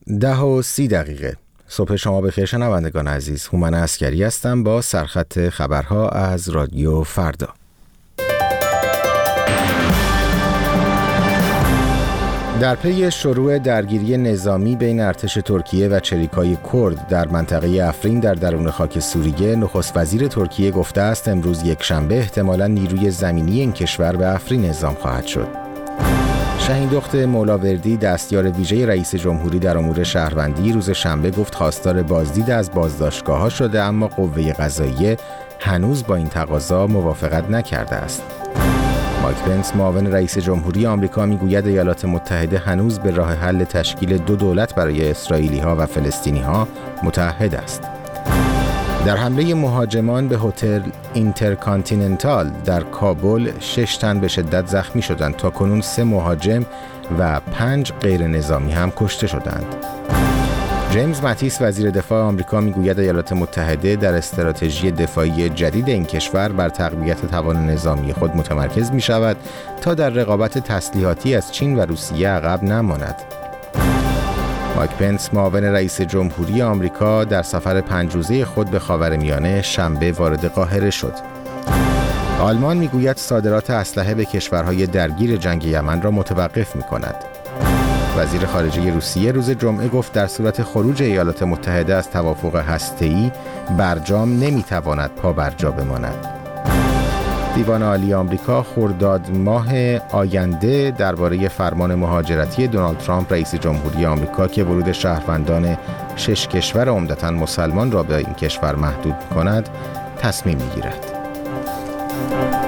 10:30 صبح شما بخیر شنوندگان عزیز. هومن عسکری هستم با سرخط خبرها از رادیو فردا. در پی شروع درگیری نظامی بین ارتش ترکیه و چریکای کرد در منطقه افرین در درون خاک سوریه، نخست وزیر ترکیه گفته است امروز یکشنبه احتمالاً نیروی زمینی این کشور به افرین اعزام خواهد شد. شهیندخت مولاوردی، دستیار ویژه رئیس جمهوری در امور شهروندی، روز شنبه گفت خواستار بازدید از بازداشتگاه‌ها شده، اما قوه قضاییه هنوز با این تقاضا موافقت نکرده است. مایک پنس، معاون رئیس جمهوری آمریکا، میگوید ایالات متحده هنوز به راه حل تشکیل دو دولت برای اسرائیلی‌ها و فلسطینی‌ها متعهد است. در حمله مهاجمان به هتل اینترکانتیننتال در کابل 6 تن به شدت زخمی شدند. تاکنون 3 مهاجم و 5 غیر نظامی هم کشته شدند. جیمز ماتیس، وزیر دفاع آمریکا، میگوید ایالات متحده در استراتژی دفاعی جدید این کشور بر تقویت توان نظامی خود متمرکز می شود تا در رقابت تسلیحاتی از چین و روسیه عقب نماند. مایک پنس، معاون رئیس جمهوری آمریکا، در سفر 5 روزه خود به خاورمیانه شنبه وارد قاهره شد. آلمان میگوید صادرات اسلحه به کشورهای درگیر جنگ یمن را متوقف می‌کند. وزیر خارجه روسیه روز جمعه گفت در صورت خروج ایالات متحده از توافق هسته‌ای، برجام نمی‌تواند پابرجا بماند. دیوان عالی آمریکا خرداد ماه آینده درباره فرمان مهاجرتی دونالد ترامپ رئیس جمهوری آمریکا که ورود شهروندان 6 کشور عمدتاً مسلمان را به این کشور محدود می‌کند تصمیم می‌گیرد.